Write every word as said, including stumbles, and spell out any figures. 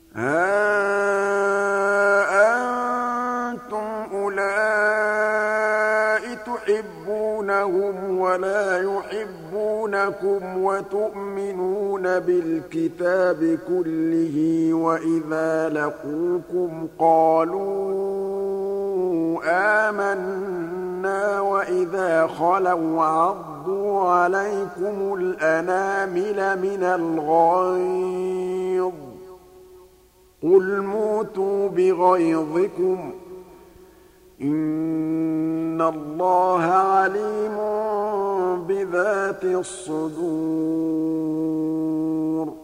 هَا أَنتُمْ أُولَاءِ تُحِبُّونَهُمْ وَلَا يُحِبُّونَكُمْ وَتُؤْمِنُونَ بِالْكِتَابِ كُلِّهِ وَإِذَا لَقُوكُمْ قَالُوا آمَنَّا وَإِذَا خَلَوْا عَضُّوا عَلَيْكُمُ الْأَنَامِلَ مِنَ الْغَيْظِ ۚ قُلْ مُوتُوا بِغَيْظِكُمْ ۗ إِنَّ اللَّهَ عَلِيمٌ بِذَاتِ الصُّدُورِ